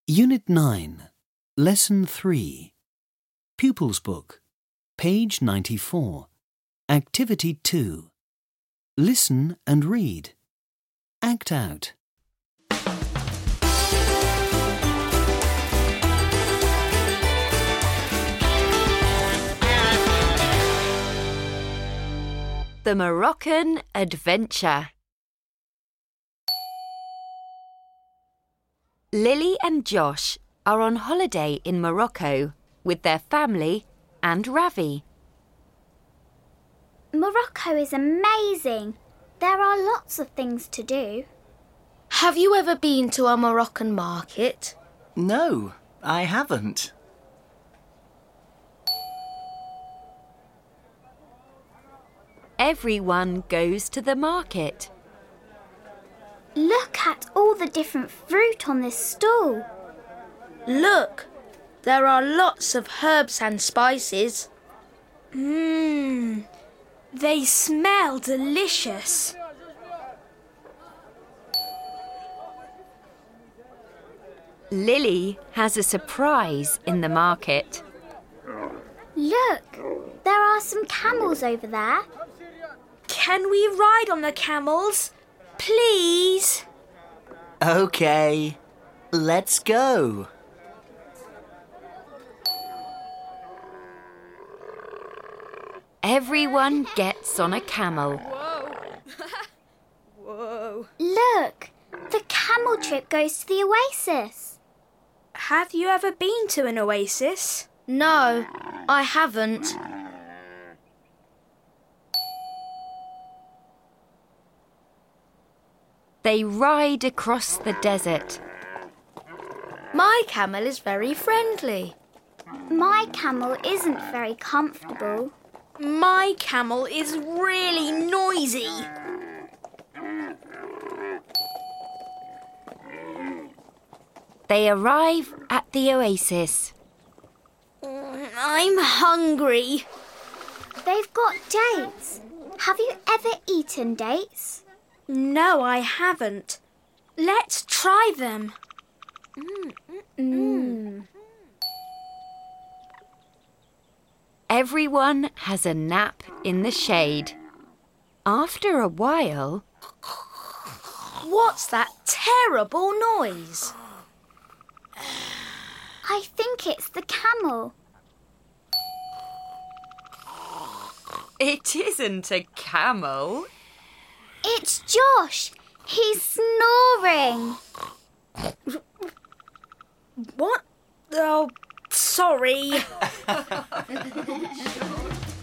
Unit 9, Lesson 3, Pupils Book, page 94, Activity 2. Listen and read. Act out. The Moroccan Adventure. Lily and Josh are on holiday in Morocco with their family and Ravi. Morocco is amazing. There are lots of things to do. Have you ever been to a Moroccan market? No, I haven't. Everyone goes to the market. Look at all the different fruit on this stall. Look, there are lots of herbs and spices. They smell delicious. Lily has a surprise in the market. Look, there are some camels over there. Can we ride on the camels? Please? OK, let's go. Everyone gets on a camel. Whoa. Look, the camel trip goes to the oasis. Have you ever been to an oasis? No, I haven't. They ride across the desert. My camel is very friendly. My camel isn't very comfortable. My camel is really noisy. They arrive at the oasis. I'm hungry. They've got dates. Have you ever eaten dates? No, I haven't. Let's try them. Everyone has a nap in the shade. After a while, What's that terrible noise? I think it's the camel. it isn't a camel. It's Josh. He's snoring. What? Oh, sorry.